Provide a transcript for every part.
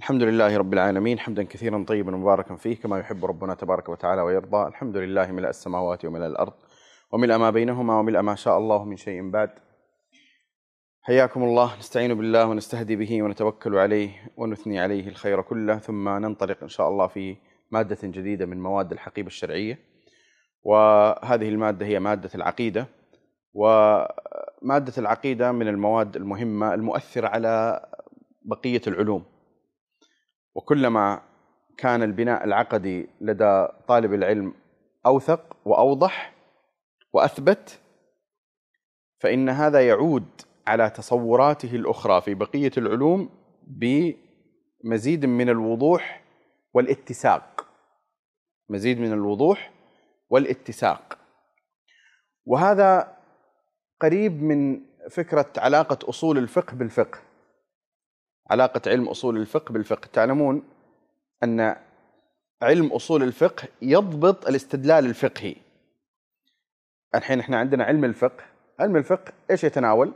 الحمد لله رب العالمين، حمدا كثيرا طيبا مباركا فيه كما يحب ربنا تبارك وتعالى ويرضى. الحمد لله ملء السماوات وملء الأرض وملء ما بينهما وملء ما شاء الله من شيء بعد. حياكم الله. نستعين بالله ونستهدي به ونتوكل عليه ونثني عليه الخير كله، ثم ننطلق إن شاء الله في مادة جديدة من مواد الحقيبة الشرعية، وهذه المادة هي مادة العقيدة. ومادة العقيدة من المواد المهمة المؤثرة على بقية العلوم، وكلما كان البناء العقدي لدى طالب العلم أوثق وأوضح وأثبت، فإن هذا يعود على تصوراته الأخرى في بقية العلوم بمزيد من الوضوح والاتساق، مزيد من الوضوح والاتساق. وهذا قريب من فكرة علاقة أصول الفقه بالفقه، علاقة علم أصول الفقه بالفقه. تعلمون أن علم أصول الفقه يضبط الاستدلال الفقهي. الحين احنا عندنا علم الفقه، علم الفقه ايش يتناول؟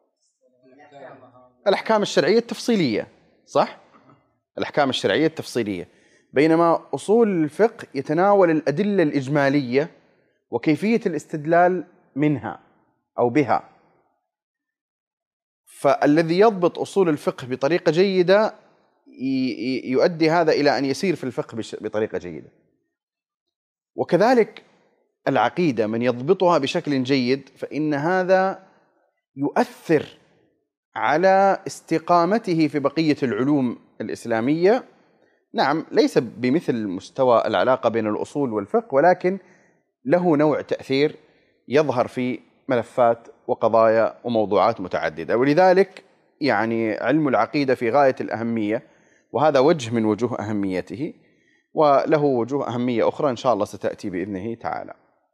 الأحكام الشرعية التفصيلية، صح؟ الأحكام الشرعية التفصيلية. بينما أصول الفقه يتناول الأدلة الإجمالية وكيفية الاستدلال منها أو بها. فالذي يضبط أصول الفقه بطريقة جيدة يؤدي هذا إلى أن يسير في الفقه بطريقة جيدة. وكذلك العقيدة من يضبطها بشكل جيد فإن هذا يؤثر على استقامته في بقية العلوم الإسلامية. نعم، ليس بمثل مستوى العلاقة بين الأصول والفقه، ولكن له نوع تأثير يظهر في ملفات وقضايا وموضوعات متعددة. ولذلك يعني علم العقيدة في غاية الأهمية، وهذا وجه من وجوه أهميته، وله وجوه أهمية أخرى إن شاء الله ستأتي بإذنه تعالى.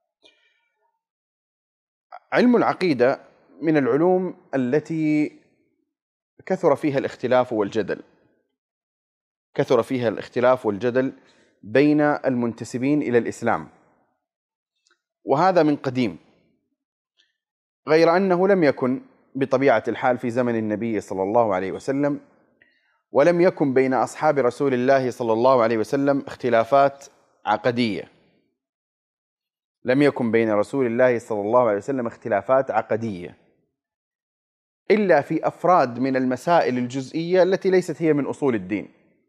علم العقيدة من العلوم التي كثر فيها الاختلاف والجدل، كثر فيها الاختلاف والجدل بين المنتسبين إلى الإسلام، وهذا من قديم، غير أنه لم يكن بطبيعة الحال في زمن النبي صلى الله عليه وسلم، ولم يكن بين أصحاب رسول الله صلى الله عليه وسلم اختلافات عقدية. لم يكن بين رسول الله صلى الله عليه وسلم اختلافات عقدية إلا في أفراد من المسائل الجزئية التي ليست هي من أصول الدين،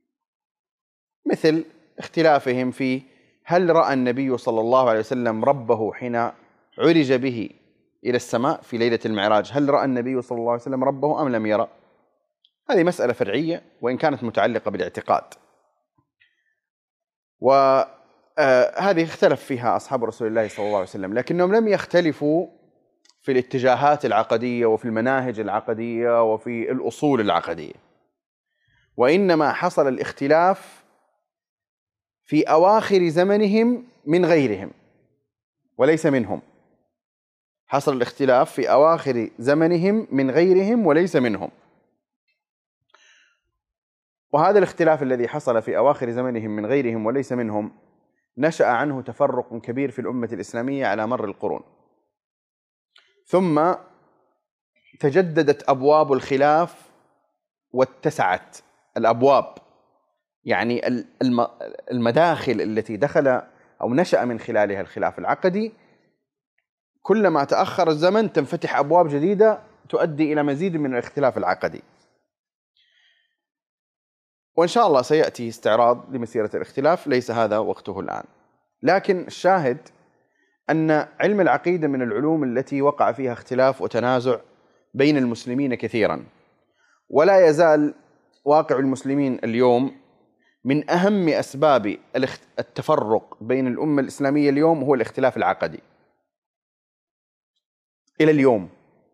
مثل اختلافهم في هل رأى النبي صلى الله عليه وسلم ربه حين عرج به إلى السماء في ليلة المعراج، هل رأى النبي صلى الله عليه وسلم ربه أم لم يرى؟ هذه مسألة فرعية وإن كانت متعلقة بالاعتقاد، وهذه اختلف فيها أصحاب رسول الله صلى الله عليه وسلم، لكنهم لم يختلفوا في الاتجاهات العقدية وفي المناهج العقدية وفي الأصول العقدية، وإنما حصل الاختلاف في أواخر زمنهم من غيرهم وليس منهم. حصل الاختلاف في أواخر زمنهم من غيرهم وليس منهم. وهذا الاختلاف الذي حصل في أواخر زمنهم من غيرهم وليس منهم نشأ عنه تفرق كبير في الأمة الإسلامية على مر القرون، ثم تجددت أبواب الخلاف واتسعت الأبواب، يعني المداخل التي دخل أو نشأ من خلالها الخلاف العقدي، كلما تأخر الزمن تنفتح أبواب جديدة تؤدي إلى مزيد من الاختلاف العقدي. وإن شاء الله سيأتي استعراض لمسيرة الاختلاف، ليس هذا وقته الآن. لكن الشاهد أن علم العقيدة من العلوم التي وقع فيها اختلاف وتنازع بين المسلمين كثيرا، ولا يزال واقع المسلمين اليوم من أهم أسباب التفرق بين الأمة الإسلامية اليوم هو الاختلاف العقدي إلى اليوم.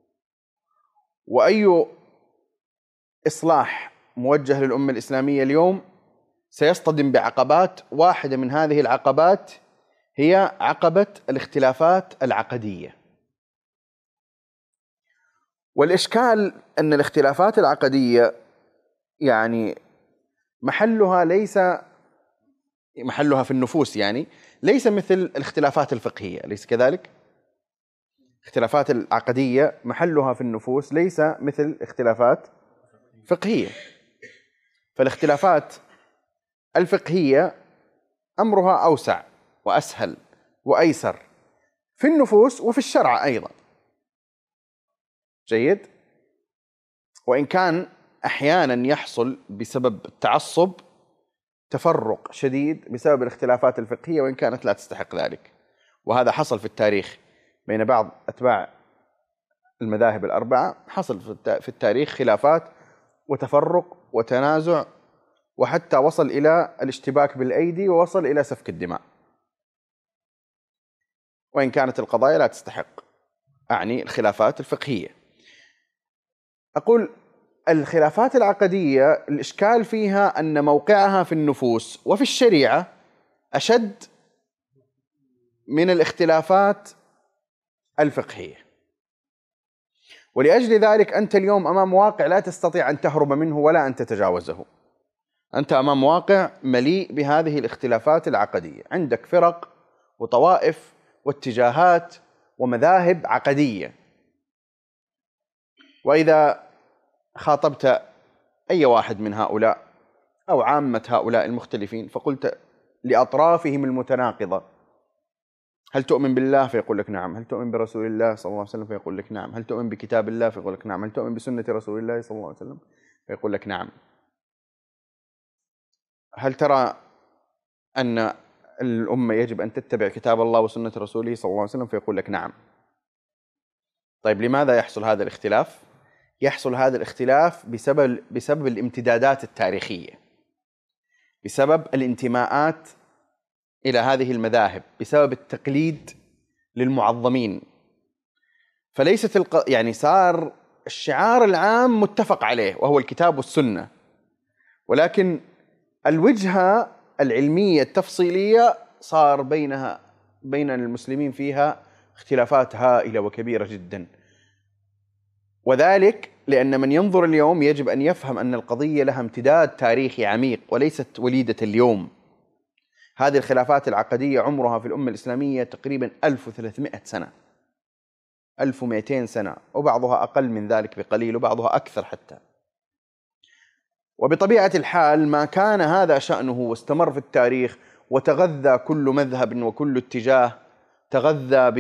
وأي إصلاح موجه للأمة الإسلامية اليوم سيصطدم بعقبات، واحدة من هذه العقبات هي عقبة الاختلافات العقدية. والإشكال أن الاختلافات العقدية يعني محلها في النفوس، يعني ليس مثل الاختلافات الفقهية، ليس كذلك؟ اختلافات العقدية محلها في النفوس ليس مثل اختلافات فقهية. فالاختلافات الفقهية أمرها أوسع وأسهل وأيسر في النفوس وفي الشرع أيضا. جيد. وإن كان أحيانا يحصل بسبب التعصب تفرق شديد بسبب الاختلافات الفقهية، وإن كانت لا تستحق ذلك، وهذا حصل في التاريخ بين بعض أتباع المذاهب الأربعة، حصل في التاريخ خلافات وتفرق وتنازع، وحتى وصل إلى الاشتباك بالأيدي ووصل إلى سفك الدماء، وإن كانت القضايا لا تستحق، أعني الخلافات الفقهية. أقول الخلافات العقدية الإشكال فيها أن موقعها في النفوس وفي الشريعة أشد من الاختلافات الفقهية، ولأجل ذلك أنت اليوم أمام واقع لا تستطيع أن تهرب منه ولا أن تتجاوزه. أنت أمام واقع مليء بهذه الاختلافات العقدية، عندك فرق وطوائف واتجاهات ومذاهب عقدية. وإذا خاطبت أي واحد من هؤلاء أو عامة هؤلاء المختلفين فقلت لأطرافهم المتناقضة: هل تؤمن بالله؟ فيقول لك نعم. هل تؤمن برسول الله صلى الله عليه وسلم؟ فيقول لك نعم. هل تؤمن بكتاب الله؟ فيقول لك نعم. هل تؤمن بسنة رسول الله صلى الله عليه وسلم؟ فيقول لك نعم. هل ترى أن الأمة يجب أن تتبع كتاب الله وسنة رسوله صلى الله عليه وسلم؟ فيقول لك نعم. طيب لماذا يحصل هذا الاختلاف؟ يحصل هذا الاختلاف بسبب الامتدادات التاريخية، بسبب الانتماءات إلى هذه المذاهب، بسبب التقليد للمعظمين. فليست يعني صار الشعار العام متفق عليه وهو الكتاب والسنة، ولكن الوجهة العلمية التفصيلية صار بين المسلمين فيها اختلافات هائلة وكبيرة جدا. وذلك لأن من ينظر اليوم يجب أن يفهم أن القضية لها امتداد تاريخي عميق وليست وليدة اليوم. هذه الخلافات العقدية عمرها في الأمة الإسلامية تقريبا 1300 سنة، 1200 سنة، وبعضها أقل من ذلك بقليل وبعضها أكثر حتى. وبطبيعة الحال ما كان هذا شأنه واستمر في التاريخ، وتغذى كل مذهب وكل اتجاه تغذى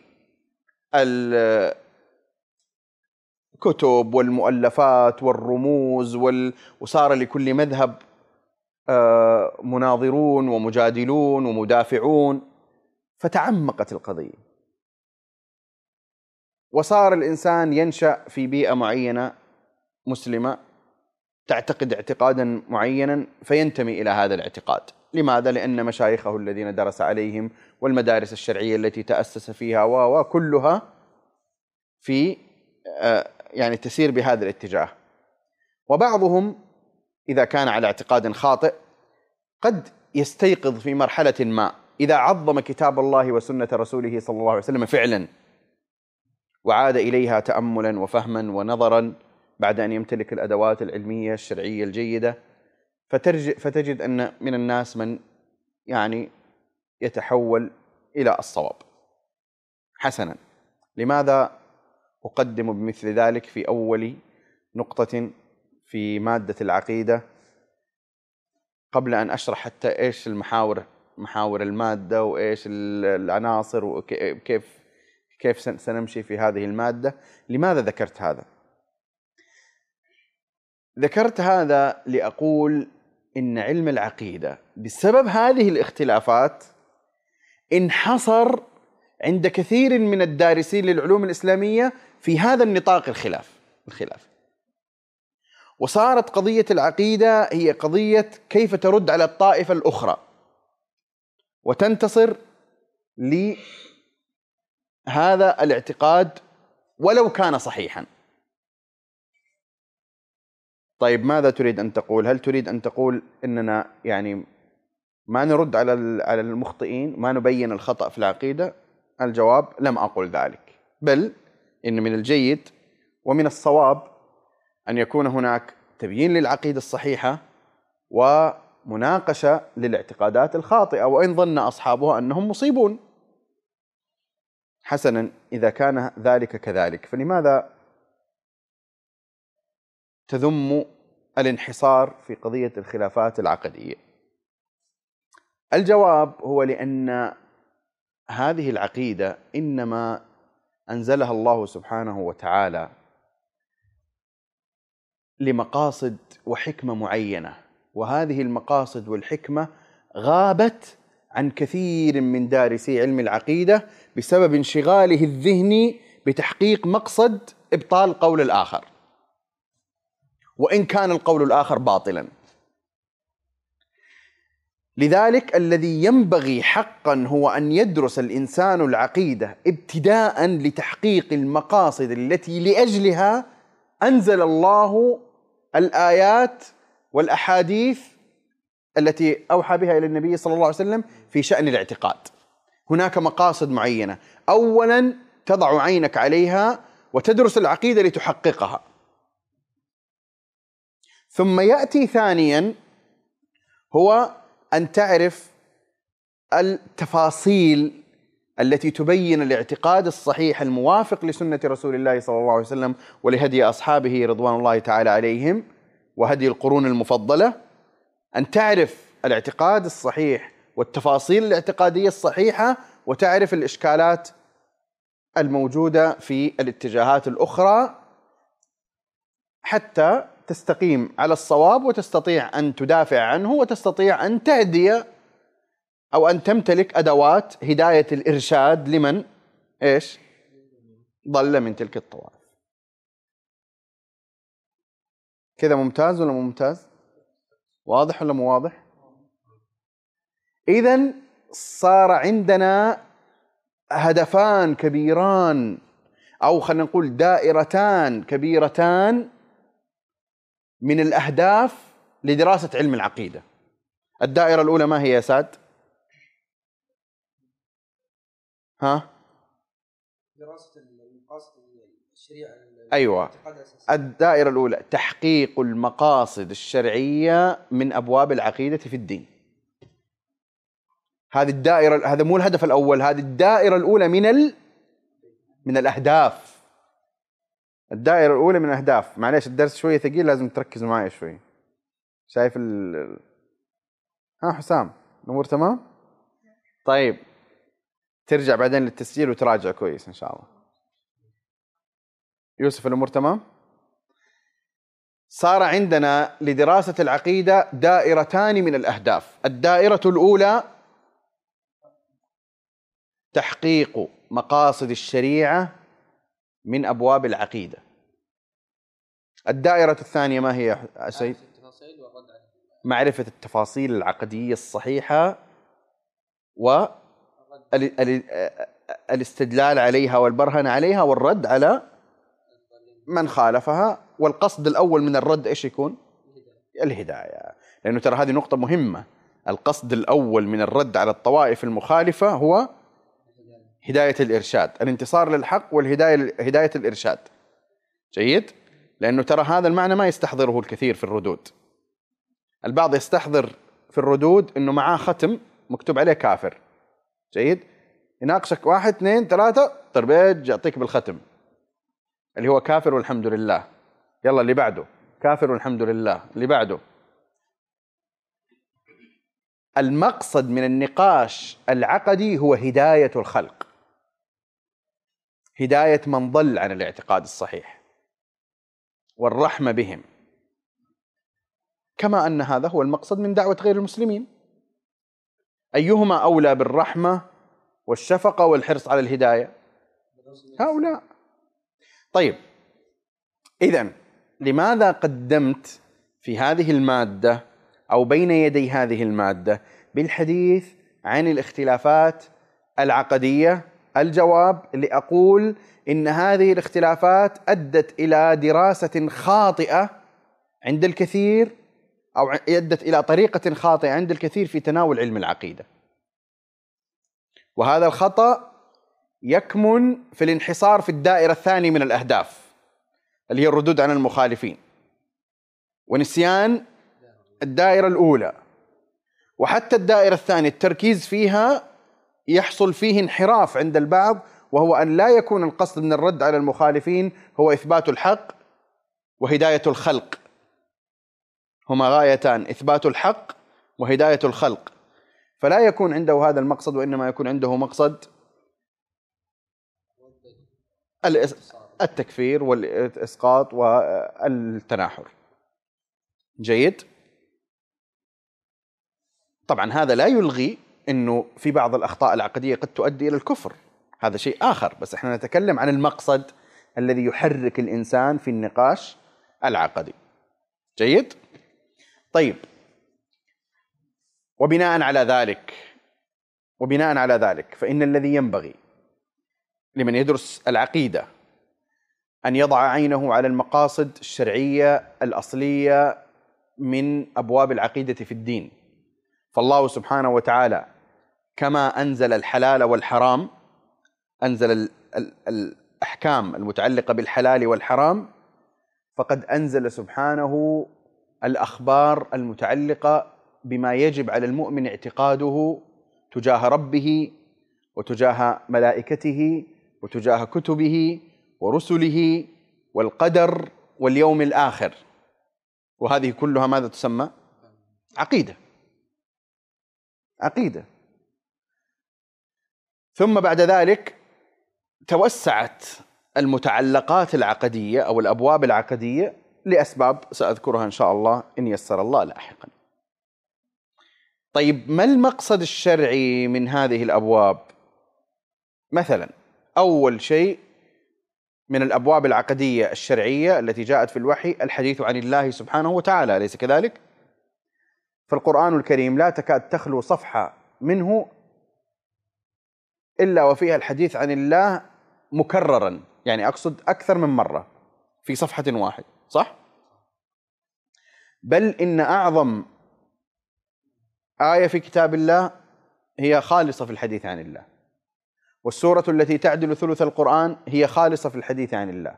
بالكتب والمؤلفات والرموز وصار لكل مذهب مناظرون ومجادلون ومدافعون، فتعمقت القضية، وصار الإنسان ينشأ في بيئة معينة مسلمة تعتقد اعتقادا معينا فينتمي إلى هذا الاعتقاد. لماذا؟ لأن مشايخه الذين درس عليهم والمدارس الشرعية التي تأسس فيها وكلها في يعني تسير بهذا الاتجاه. وبعضهم إذا كان على اعتقاد خاطئ قد يستيقظ في مرحلة ما إذا عظم كتاب الله وسنة رسوله صلى الله عليه وسلم فعلا، وعاد إليها تأملا وفهما ونظرا بعد أن يمتلك الأدوات العلمية الشرعية الجيدة، فتجد أن من الناس من يعني يتحول إلى الصواب. حسنا، لماذا أقدم بمثل ذلك في أول نقطة في مادة العقيدة قبل أن أشرح حتى إيش محاور المادة وإيش العناصر وكيف سنمشي في هذه المادة؟ لماذا ذكرت هذا؟ ذكرت هذا لأقول إن علم العقيدة بسبب هذه الاختلافات انحصر عند كثير من الدارسين للعلوم الإسلامية في هذا النطاق الخلاف، وصارت قضية العقيدة هي قضية كيف ترد على الطائفة الأخرى وتنتصر لهذا الاعتقاد ولو كان صحيحا. طيب ماذا تريد أن تقول؟ هل تريد أن تقول إننا يعني ما نرد على المخطئين، ما نبين الخطأ في العقيدة؟ الجواب: لم أقل ذلك، بل إن من الجيد ومن الصواب أن يكون هناك تبيين للعقيدة الصحيحة ومناقشة للاعتقادات الخاطئة وإن ظن أصحابها أنهم مصيبون. حسنا، إذا كان ذلك كذلك فلماذا تذم الانحصار في قضية الخلافات العقدية؟ الجواب هو لأن هذه العقيدة إنما أنزلها الله سبحانه وتعالى لمقاصد وحكمة معينة، وهذه المقاصد والحكمة غابت عن كثير من دارسي علم العقيدة بسبب انشغاله الذهني بتحقيق مقصد إبطال قول الآخر، وإن كان القول الآخر باطلا. لذلك الذي ينبغي حقا هو أن يدرس الإنسان العقيدة ابتداء لتحقيق المقاصد التي لأجلها أنزل الله الآيات والأحاديث التي أوحى بها إلى النبي صلى الله عليه وسلم في شأن الاعتقاد. هناك مقاصد معينة أولا تضع عينك عليها وتدرس العقيدة لتحققها، ثم يأتي ثانيا هو أن تعرف التفاصيل التي تبين الاعتقاد الصحيح الموافق لسنة رسول الله صلى الله عليه وسلم ولهدي أصحابه رضوان الله تعالى عليهم وهدي القرون المفضلة. أن تعرف الاعتقاد الصحيح والتفاصيل الاعتقادية الصحيحة، وتعرف الإشكالات الموجودة في الاتجاهات الأخرى حتى تستقيم على الصواب وتستطيع أن تدافع عنه وتستطيع أن تهدي أو أن تمتلك أدوات هداية الإرشاد لمن إيش ضل من تلك الطوائف. كذا ممتاز ولا ممتاز؟ واضح ولا مو واضح؟ إذن صار عندنا هدفان كبيران، أو خلينا نقول دائرتان كبيرتان من الأهداف لدراسة علم العقيدة. الدائرة الأولى ما هي يا ساد؟ دراسة المقاصد الشريعة. أيوة، الدائرة الأولى تحقيق المقاصد الشرعية من أبواب العقيدة في الدين. هذه الدائرة، هذا مو الهدف الأول، هذه الدائرة الأولى من الأهداف. الدائرة الأولى من الأهداف. معليش الدرس شوية ثقيل، لازم تركزوا معي شوي. شايف حسام الأمور تمام؟ طيب ترجع بعدين للتسجيل وتراجع كويس إن شاء الله. يوسف الأمور تمام؟ صار عندنا لدراسة العقيدة دائرتان من الأهداف. الدائرة الأولى تحقيق مقاصد الشريعة من أبواب العقيدة. الدائرة الثانية ما هي يا سيد؟ معرفة التفاصيل العقدية الصحيحة والاستدلال عليها والبرهن عليها والرد على من خالفها. والقصد الأول من الرد إيش يكون؟ الهداية. لأنه ترى هذه نقطة مهمة. القصد الأول من الرد على الطوائف المخالفة هو هداية الإرشاد، الانتصار للحق والهداية، هداية الإرشاد. جيد؟ لأنه ترى هذا المعنى ما يستحضره الكثير في الردود. البعض يستحضر في الردود أنه معاه ختم مكتوب عليه كافر. جيد؟ يناقشك 1 2 3 طربيج يعطيك بالختم اللي هو كافر والحمد لله. يلا اللي بعده كافر والحمد لله، اللي بعده. المقصد من النقاش العقدي هو هداية الخلق، هداية من ضل عن الاعتقاد الصحيح والرحمة بهم، كما أن هذا هو المقصد من دعوة غير المسلمين. أيهما أولى بالرحمة والشفقة والحرص على الهداية؟ هؤلاء. طيب إذن لماذا قدمت في هذه المادة أو بين يدي هذه المادة بالحديث عن الاختلافات العقدية؟ الجواب لأقول إن هذه الاختلافات أدت إلى دراسة خاطئة عند الكثير، أو أدت إلى طريقة خاطئة عند الكثير في تناول علم العقيدة. وهذا الخطأ يكمن في الانحصار في الدائرة الثانية من الأهداف اللي هي الردود عن المخالفين، ونسيان الدائرة الأولى. وحتى الدائرة الثانية التركيز فيها يحصل فيه انحراف عند البعض، وهو أن لا يكون القصد من الرد على المخالفين هو إثبات الحق وهداية الخلق، هما غايتان: إثبات الحق وهداية الخلق. فلا يكون عنده هذا المقصد، وإنما يكون عنده مقصد التكفير والإسقاط والتناحر. جيد. طبعا هذا لا يلغي أنه في بعض الأخطاء العقدية قد تؤدي إلى الكفر، هذا شيء آخر، بس احنا نتكلم عن المقصد الذي يحرك الإنسان في النقاش العقدي. جيد. طيب، وبناء على ذلك فإن الذي ينبغي لمن يدرس العقيدة أن يضع عينه على المقاصد الشرعية الأصلية من أبواب العقيدة في الدين. فالله سبحانه وتعالى كما أنزل الحلال والحرام، أنزل الأحكام المتعلقة بالحلال والحرام، فقد أنزل سبحانه الأخبار المتعلقة بما يجب على المؤمن اعتقاده تجاه ربه وتجاه ملائكته وتجاه كتبه ورسله والقدر واليوم الآخر، وهذه كلها ماذا تسمى؟ عقيدة. ثم بعد ذلك توسعت المتعلقات العقدية أو الأبواب العقدية لأسباب سأذكرها إن شاء الله إن يسر الله لاحقا. طيب، ما المقصد الشرعي من هذه الأبواب؟ مثلا أول شيء من الأبواب العقدية الشرعية التي جاءت في الوحي الحديث عن الله سبحانه وتعالى، أليس كذلك؟ فالقرآن الكريم لا تكاد تخلو صفحة منه إلا وفيها الحديث عن الله مكررا، يعني أقصد أكثر من مرة في صفحة واحدة، صح؟ بل إن أعظم آية في كتاب الله هي خالصة في الحديث عن الله، والسورة التي تعدل ثلث القرآن هي خالصة في الحديث عن الله،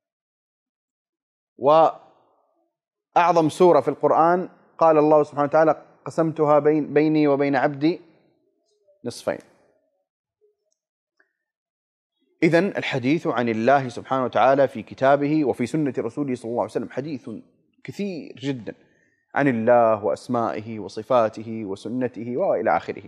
وأعظم سورة في القرآن قال الله سبحانه وتعالى: قسمتها بيني وبين عبدي نصفين. إذن الحديث عن الله سبحانه وتعالى في كتابه وفي سنة رسوله صلى الله عليه وسلم حديث كثير جدا عن الله وأسمائه وصفاته وسنته وإلى آخره.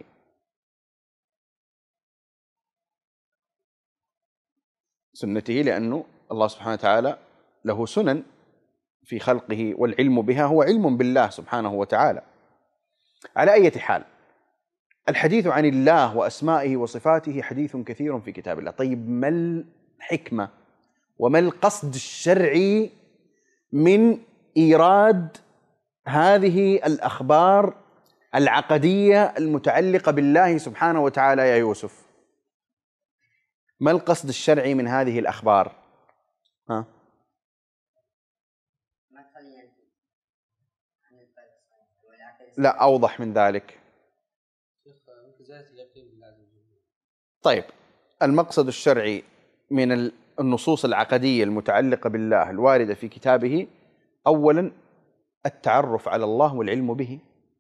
سنته لأنه الله سبحانه وتعالى له سنن في خلقه، والعلم بها هو علم بالله سبحانه وتعالى. على أي حال، الحديث عن الله وأسمائه وصفاته حديث كثير في كتاب الله. طيب، ما الحكمة وما القصد الشرعي من إيراد هذه الأخبار العقدية المتعلقة بالله سبحانه وتعالى يا يوسف؟ ما القصد الشرعي من هذه الأخبار؟ لا، أوضح من ذلك. طيب، المقصد الشرعي من النصوص العقدية المتعلقة بالله الواردة في كتابه أولا التعرف على الله والعلم به،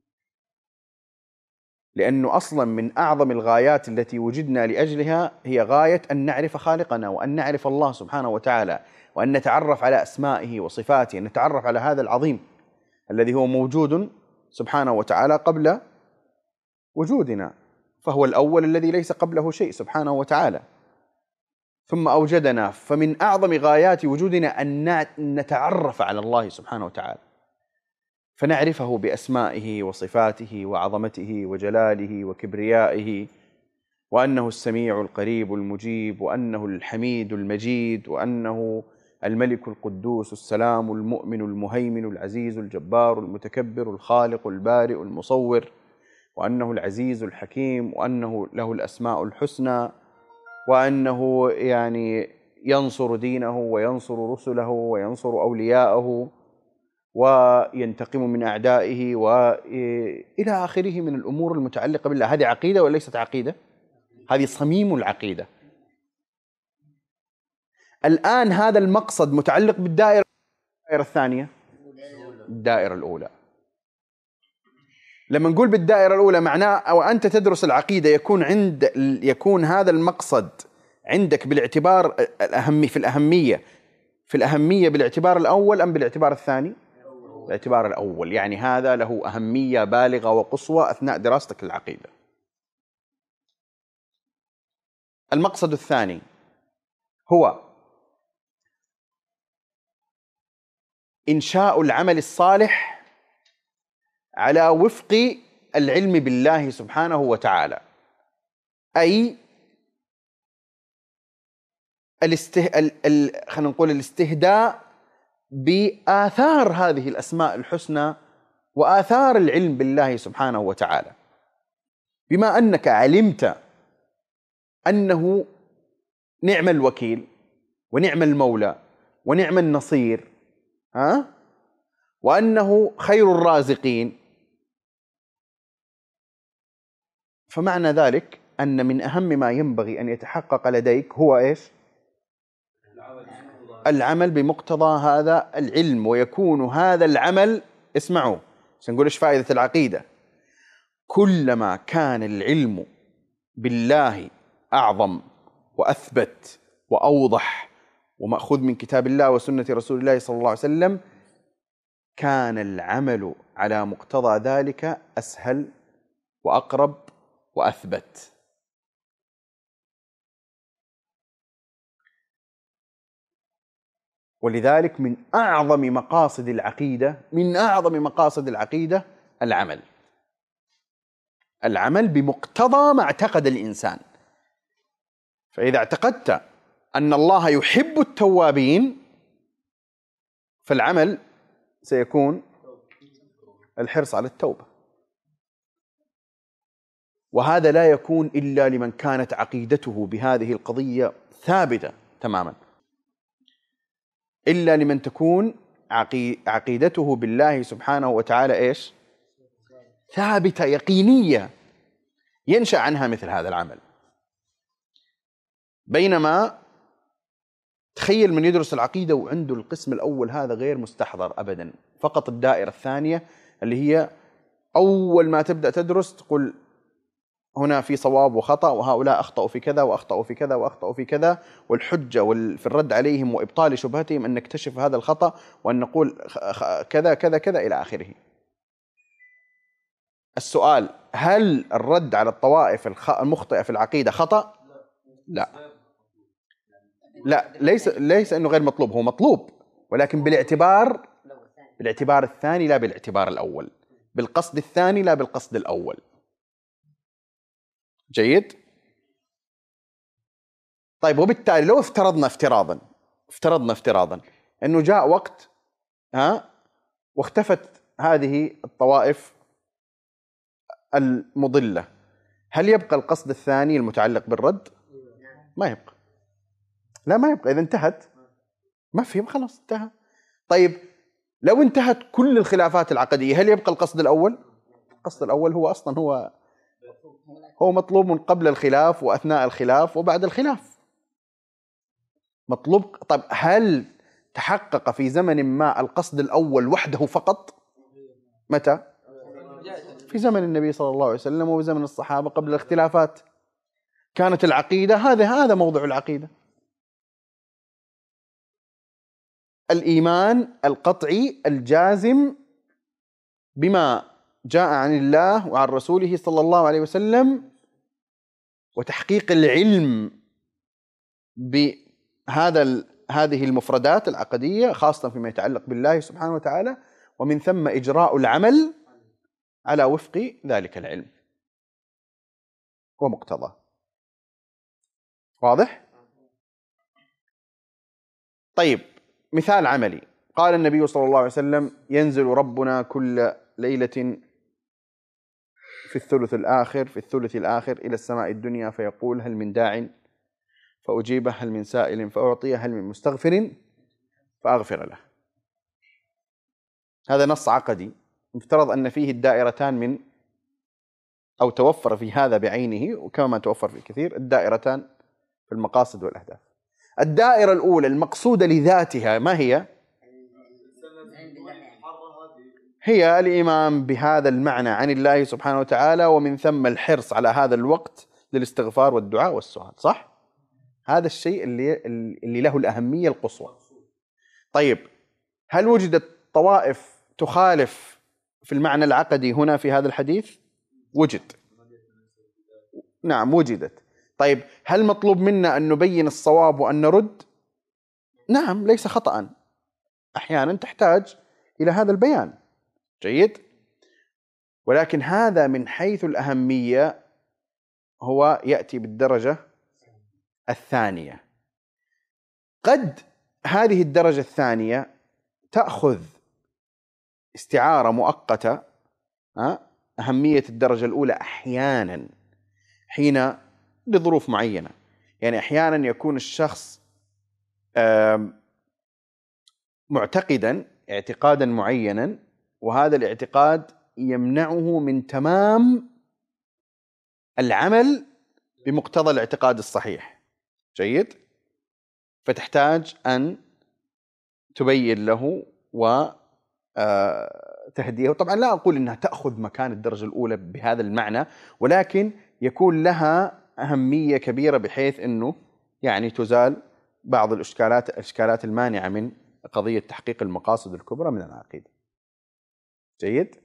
لأنه أصلا من أعظم الغايات التي وجدنا لأجلها هي غاية أن نعرف خالقنا وأن نعرف الله سبحانه وتعالى، وأن نتعرف على أسمائه وصفاته، أن نتعرف على هذا العظيم الذي هو موجود سبحانه وتعالى قبل وجودنا، فهو الأول الذي ليس قبله شيء سبحانه وتعالى، ثم أوجدنا. فمن أعظم غايات وجودنا أن نتعرف على الله سبحانه وتعالى، فنعرفه بأسمائه وصفاته وعظمته وجلاله وكبريائه، وأنه السميع القريب المجيب، وأنه الحميد المجيد، وأنه الملك القدوس السلام المؤمن المهيمن العزيز الجبار المتكبر الخالق البارئ المصور، وأنه العزيز الحكيم، وأنه له الأسماء الحسنى، وأنه يعني ينصر دينه وينصر رسله وينصر أولياءه وينتقم من أعدائه وإلى آخره من الأمور المتعلقة بالله. هذه عقيدة وليست عقيدة؟ هذه صميم العقيدة. الآن هذا المقصد متعلق بالدائرة الثانية، الدائرة الأولى. لما نقول بالدائرة الأولى معناه أو أنت تدرس العقيدة يكون هذا المقصد عندك بالاعتبار الأهمي في الأهمية بالاعتبار الأول أم بالاعتبار الثاني؟ الاعتبار الأول، يعني هذا له أهمية بالغة وقصوى أثناء دراستك للعقيدة. المقصد الثاني هو إنشاء العمل الصالح على وفق العلم بالله سبحانه وتعالى، أي خلينا نقول الاستهداء بآثار هذه الأسماء الحسنى وآثار العلم بالله سبحانه وتعالى. بما أنك علمت أنه نعم الوكيل ونعم المولى ونعم النصير، وأنه خير الرازقين، فمعنى ذلك أن من أهم ما ينبغي أن يتحقق لديك هو إيش؟ العمل بمقتضى هذا العلم. ويكون هذا العمل، اسمعوا سنقول إيش فائدة العقيدة، كلما كان العلم بالله أعظم وأثبت وأوضح ومأخوذ من كتاب الله وسنة رسول الله صلى الله عليه وسلم، كان العمل على مقتضى ذلك أسهل وأقرب وأثبت. ولذلك من أعظم مقاصد العقيدة العمل بمقتضى ما اعتقد الإنسان. فإذا اعتقدت أن الله يحب التوابين فالعمل سيكون الحرص على التوبة، وهذا لا يكون إلا لمن كانت عقيدته بهذه القضية ثابتة تماما، إلا لمن تكون عقيدته بالله سبحانه وتعالى إيش؟ ثابتة يقينية، ينشأ عنها مثل هذا العمل. بينما تخيل من يدرس العقيدة وعنده القسم الأول هذا غير مستحضر أبدا، فقط الدائرة الثانية اللي هي أول ما تبدأ تدرس تقول هنا في صواب وخطأ، وهؤلاء أخطأوا في كذا وأخطأوا في كذا وأخطأوا في كذا، والحجة في الرد عليهم وإبطال شبهتهم أن نكتشف هذا الخطأ وأن نقول كذا كذا كذا إلى آخره. السؤال: هل الرد على الطوائف المخطئة في العقيدة خطأ؟ لا، ليس أنه غير مطلوب، هو مطلوب، ولكن بالاعتبار الثاني لا بالاعتبار الأول، بالقصد الثاني لا بالقصد الأول. جيد؟ طيب، وبالتالي لو افترضنا افتراضا أنه جاء وقت واختفت هذه الطوائف المضلة، هل يبقى القصد الثاني المتعلق بالرد؟ ما يبقى. لا، ما يبقى. إذا انتهت ما فهم، خلاص انتهى. طيب، لو انتهت كل الخلافات العقدية هل يبقى القصد الأول؟ القصد الأول هو أصلا هو مطلوب من قبل الخلاف وأثناء الخلاف وبعد الخلاف مطلوب. طيب، هل تحقق في زمن ما القصد الأول وحده فقط؟ متى؟ في زمن النبي صلى الله عليه وسلم وزمن الصحابة قبل الاختلافات. كانت العقيدة هذا موضوع العقيدة، الإيمان القطعي الجازم بما جاء عن الله وعن رسوله صلى الله عليه وسلم، وتحقيق العلم هذه المفردات العقدية خاصة فيما يتعلق بالله سبحانه وتعالى، ومن ثم إجراء العمل على وفق ذلك العلم ومقتضاه. واضح؟ طيب، مثال عملي. قال النبي صلى الله عليه وسلم: ينزل ربنا كل ليلة في الثلث الآخر إلى السماء الدنيا فيقول: هل من داع فأجيبه، هل من سائل فأعطيه، هل من مستغفر فأغفر له. هذا نص عقدي مفترض أن فيه الدائرتان أو توفر في هذا بعينه، وكما ما توفر في كثير الدائرتان في المقاصد والأهداف. الدائرة الأولى المقصودة لذاتها ما هي؟ هي الإيمان بهذا المعنى عن الله سبحانه وتعالى، ومن ثم الحرص على هذا الوقت للاستغفار والدعاء والسؤال. صح؟ هذا الشيء اللي له الأهمية القصوى. طيب، هل وجدت طوائف تخالف في المعنى العقدي هنا في هذا الحديث؟ وجد، نعم وجدت. طيب هل مطلوب منا أن نبين الصواب وأن نرد؟ نعم، ليس خطأ، أحيانا تحتاج إلى هذا البيان. جيد. ولكن هذا من حيث الأهمية هو يأتي بالدرجة الثانية. قد هذه الدرجة الثانية تأخذ استعارة مؤقتة أهمية الدرجة الأولى أحيانا حين لظروف معينة. يعني أحيانا يكون الشخص معتقدا اعتقادا معينا، وهذا الاعتقاد يمنعه من تمام العمل بمقتضى الاعتقاد الصحيح. جيد. فتحتاج أن تبين له وتهديه. طبعا لا أقول أنها تأخذ مكان الدرجة الأولى بهذا المعنى، ولكن يكون لها أهمية كبيرة بحيث أنه يعني تزال بعض الإشكالات المانعة من قضية تحقيق المقاصد الكبرى من العقيدة. جيد.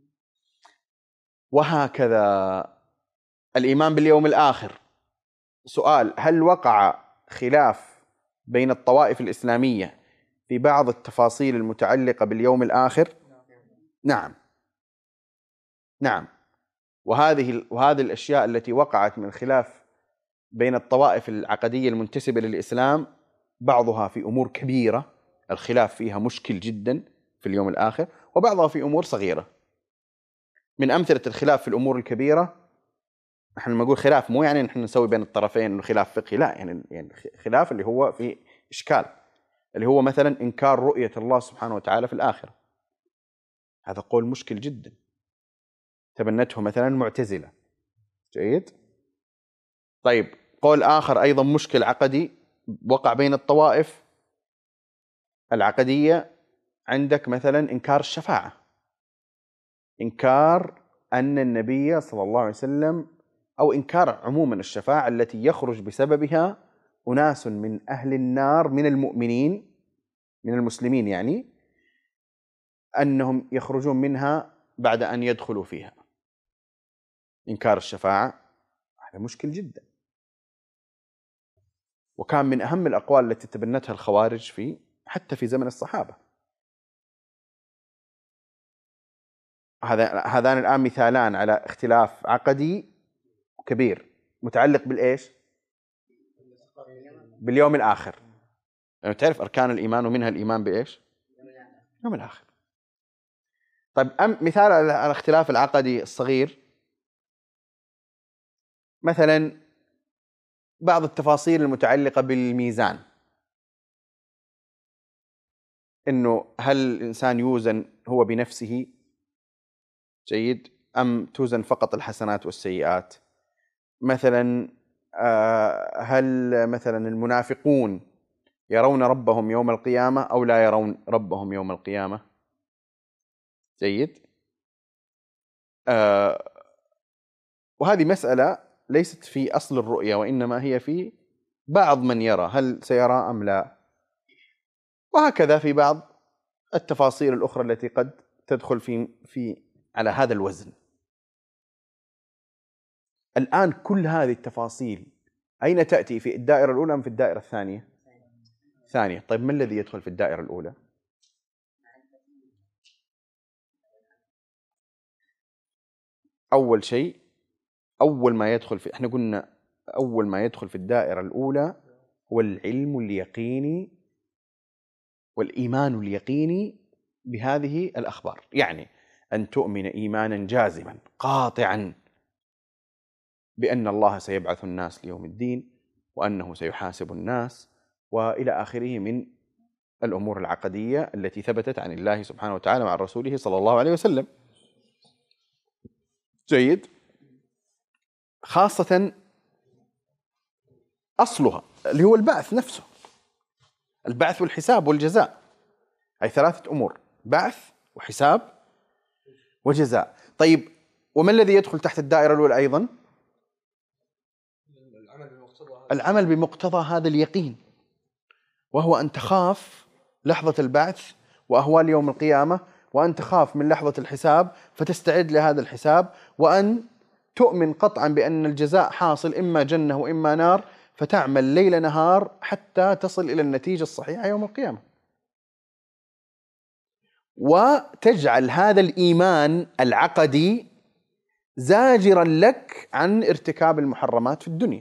وهكذا الإيمان باليوم الآخر. سؤال: هل وقع خلاف بين الطوائف الإسلامية في بعض التفاصيل المتعلقة باليوم الآخر؟ نعم، نعم. وهذه الأشياء التي وقعت من خلاف بين الطوائف العقدية المنتسبة للإسلام بعضها في أمور كبيرة الخلاف فيها مشكل جدا في اليوم الآخر، وبعضها في أمور صغيرة. من أمثلة الخلاف في الأمور الكبيرة، نحن لما نقول خلاف مو يعني نحن نسوي بين الطرفين إنه خلاف فقهي، لا، يعني خلاف اللي هو في إشكال، اللي هو مثلا إنكار رؤية الله سبحانه وتعالى في الآخرة. هذا قول مشكل جدا، تبنته مثلا معتزلة. جيد. طيب قول آخر أيضا مشكل عقدي وقع بين الطوائف العقدية، عندك مثلا إنكار الشفاعة، إنكار أن النبي صلى الله عليه وسلم، أو إنكار عموما الشفاعة التي يخرج بسببها أناس من أهل النار من المؤمنين من المسلمين، يعني أنهم يخرجون منها بعد أن يدخلوا فيها. إنكار الشفاعة هذا مشكل جدا، وكان من أهم الأقوال التي تبنتها الخوارج حتى في زمن الصحابة. هذان الآن مثالان على اختلاف عقدي كبير متعلق بالإيش؟ باليوم الآخر. يعني تعرف أركان الإيمان ومنها الإيمان بإيش؟ اليوم الآخر. طيب مثال على الاختلاف العقدي الصغير، مثلا بعض التفاصيل المتعلقة بالميزان، إنه هل الإنسان يوزن هو بنفسه؟ جيد. أم توزن فقط الحسنات والسيئات؟ مثلا هل مثلا المنافقون يرون ربهم يوم القيامة أو لا يرون ربهم يوم القيامة؟ جيد. وهذه مسألة ليست في أصل الرؤية، وإنما هي في بعض من يرى هل سيرى أم لا، وهكذا في بعض التفاصيل الأخرى التي قد تدخل في على هذا الوزن. الآن كل هذه التفاصيل أين تأتي؟ في الدائرة الأولى أم في الدائرة الثانية؟ ثانية. طيب ما الذي يدخل في الدائرة الأولى؟ أول شيء، أول ما يدخل احنا قلنا أول ما يدخل في الدائرة الأولى هو العلم اليقيني والإيمان اليقيني بهذه الأخبار. يعني أن تؤمن إيمانا جازما قاطعا بأن الله سيبعث الناس ليوم الدين، وأنه سيحاسب الناس، وإلى آخره من الأمور العقدية التي ثبتت عن الله سبحانه وتعالى مع رسوله صلى الله عليه وسلم. جيد. خاصة أصلها اللي هو البعث نفسه، البعث والحساب والجزاء، أي ثلاثة أمور: بعث وحساب وجزاء. طيب وما الذي يدخل تحت الدائرة الأولى أيضا؟ العمل بمقتضى هذا اليقين، وهو أن تخاف لحظة البعث وأهوال يوم القيامة، وأن تخاف من لحظة الحساب فتستعد لهذا الحساب، وأن تؤمن قطعا بأن الجزاء حاصل إما جنة وإما نار، فتعمل ليل نهار حتى تصل إلى النتيجة الصحيحة يوم القيامة. وتجعل هذا الإيمان العقدي زاجرا لك عن ارتكاب المحرمات في الدنيا،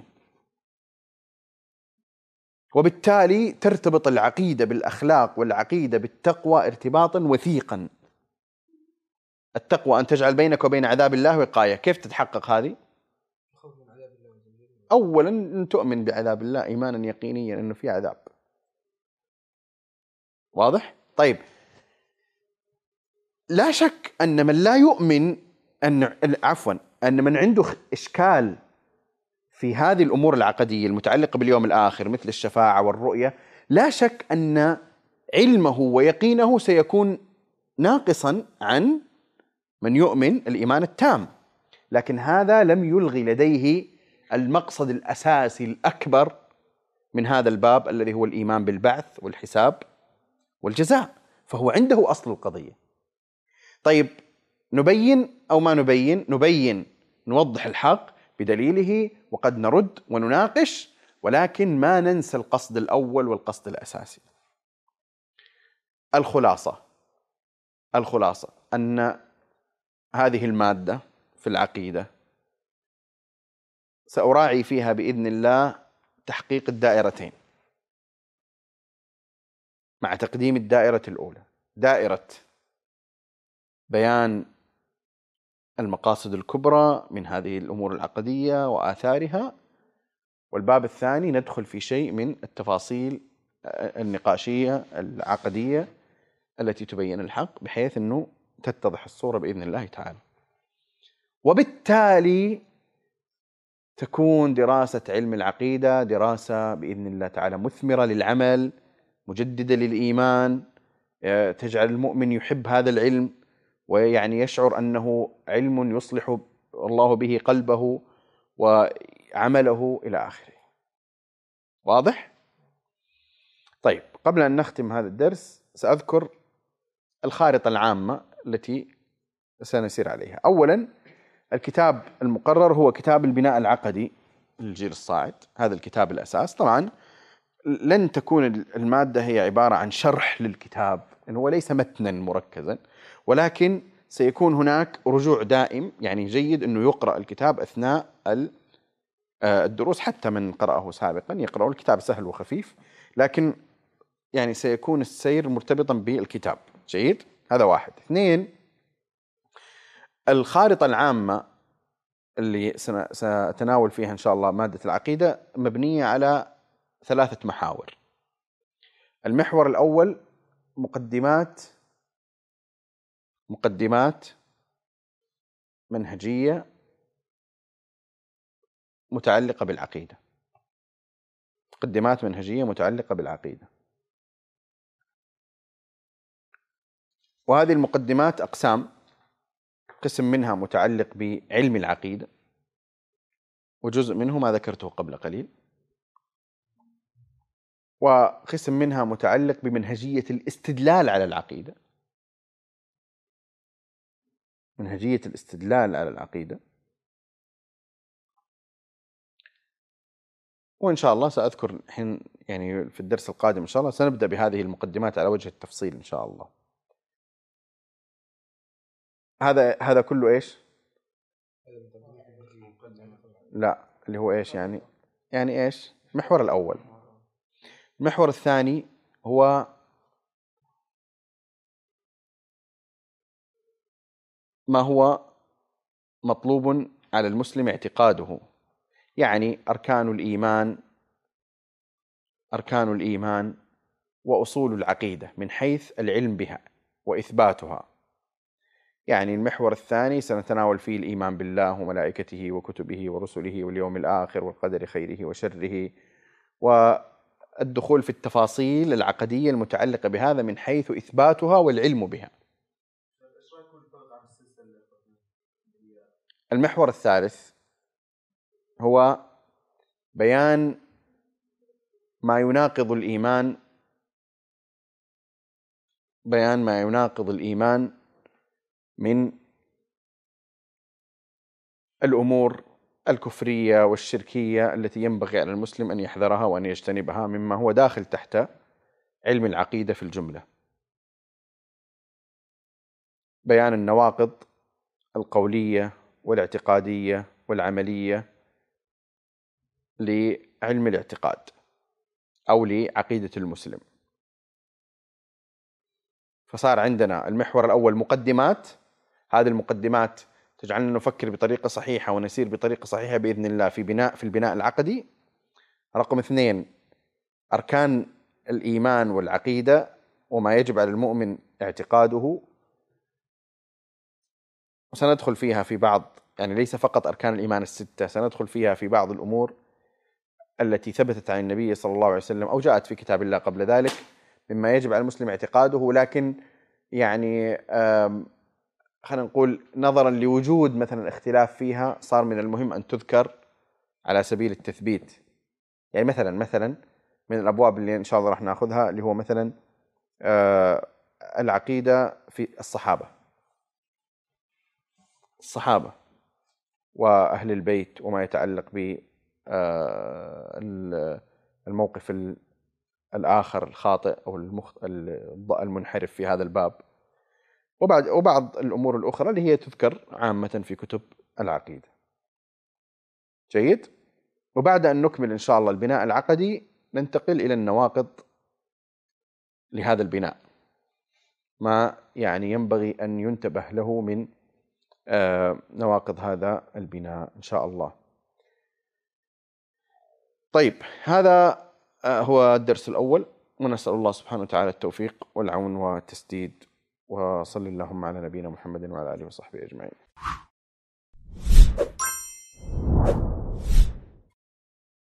وبالتالي ترتبط العقيدة بالأخلاق والعقيدة بالتقوى ارتباطا وثيقا. التقوى أن تجعل بينك وبين عذاب الله وقاية. كيف تتحقق هذه؟ أولا أن تؤمن بعذاب الله إيمانا يقينيا أنه في عذاب. واضح؟ طيب، لا شك أن من لا يؤمن أن من عنده إشكال في هذه الأمور العقدية المتعلقة باليوم الآخر مثل الشفاعة والرؤية، لا شك أن علمه ويقينه سيكون ناقصا عن من يؤمن الإيمان التام. لكن هذا لم يلغي لديه المقصد الأساسي الأكبر من هذا الباب الذي هو الإيمان بالبعث والحساب والجزاء، فهو عنده أصل القضية. طيب، نبين أو ما نبين؟ نبين، نوضح الحق بدليله، وقد نرد ونناقش، ولكن ما ننسى القصد الأول والقصد الأساسي. الخلاصة أن هذه المادة في العقيدة سأراعي فيها بإذن الله تحقيق الدائرتين، مع تقديم الدائرة الأولى، دائرة بيان المقاصد الكبرى من هذه الأمور العقدية وآثارها، والباب الثاني ندخل في شيء من التفاصيل النقاشية العقدية التي تبين الحق بحيث أنه تتضح الصورة بإذن الله تعالى. وبالتالي تكون دراسة علم العقيدة دراسة بإذن الله تعالى مثمرة للعمل، مجددة للإيمان، تجعل المؤمن يحب هذا العلم ويعني يشعر أنه علم يصلح الله به قلبه وعمله إلى آخره. واضح؟ طيب، قبل أن نختم هذا الدرس سأذكر الخارطة العامة التي سنسير عليها. أولا، الكتاب المقرر هو كتاب البناء العقدي للجيل الصاعد، هذا الكتاب الأساس. طبعا لن تكون المادة هي عبارة عن شرح للكتاب، إنه هو ليس متنا مركزا، ولكن سيكون هناك رجوع دائم. يعني جيد أنه يقرأ الكتاب أثناء الدروس، حتى من قرأه سابقا يقرأ الكتاب سهل وخفيف، لكن يعني سيكون السير مرتبطا بالكتاب. جيد، هذا واحد. اثنين، الخارطة العامة اللي سأتناول فيها إن شاء الله مادة العقيدة مبنية على 3 محاور. المحور الأول مقدمات منهجية متعلقة بالعقيدة. مقدمات منهجية متعلقة بالعقيدة، وهذه المقدمات أقسام. قسم منها متعلق بعلم العقيدة، وجزء منه ما ذكرته قبل قليل، وقسم منها متعلق بمنهجية الاستدلال على العقيدة، منهجية الاستدلال على العقيدة. وإن شاء الله سأذكر الحين يعني في الدرس القادم إن شاء الله سنبدأ بهذه المقدمات على وجه التفصيل إن شاء الله. هذا كله إيش؟ لا، اللي هو إيش يعني إيش؟ المحور الأول. المحور الثاني هو ما هو مطلوب على المسلم اعتقاده، يعني أركان الإيمان وأصول العقيدة من حيث العلم بها وإثباتها. يعني المحور الثاني سنتناول فيه الإيمان بالله وملائكته وكتبه ورسله واليوم الآخر والقدر خيره وشره، والدخول في التفاصيل العقدية المتعلقة بهذا من حيث إثباتها والعلم بها. المحور الثالث هو بيان ما يناقض الإيمان، من الأمور الكفرية والشركية التي ينبغي على المسلم أن يحذرها وأن يجتنبها مما هو داخل تحت علم العقيدة في الجملة. بيان النواقض القولية والاعتقادية والعملية لعلم الاعتقاد أو لعقيدة المسلم. فصار عندنا المحور الأول مقدمات، هذه المقدمات تجعلنا نفكر بطريقة صحيحة ونسير بطريقة صحيحة بإذن الله في البناء العقدي. رقم 2 أركان الإيمان والعقيدة وما يجب على المؤمن اعتقاده، وسندخل فيها في بعض، يعني ليس فقط أركان الإيمان ال6، سندخل فيها في بعض الأمور التي ثبتت عن النبي صلى الله عليه وسلم أو جاءت في كتاب الله قبل ذلك مما يجب على المسلم اعتقاده، لكن يعني خلينا نقول نظرا لوجود مثلا اختلاف فيها صار من المهم أن تذكر على سبيل التثبيت. يعني مثلا من الأبواب اللي إن شاء الله راح نأخذها اللي هو مثلا العقيدة في الصحابة وأهل البيت وما يتعلق بالموقف الآخر الخاطئ أو المنحرف في هذا الباب، وبعض الأمور الأخرى اللي هي تذكر عامة في كتب العقيدة. جيد. وبعد أن نكمل إن شاء الله البناء العقدي ننتقل إلى النواقض لهذا البناء، ما يعني ينبغي أن ينتبه له من نواقض هذا البناء إن شاء الله. طيب، هذا هو الدرس الأول، ونسأل الله سبحانه وتعالى التوفيق والعون والتسديد، وصلى اللهم على نبينا محمد وعلى آله وصحبه أجمعين.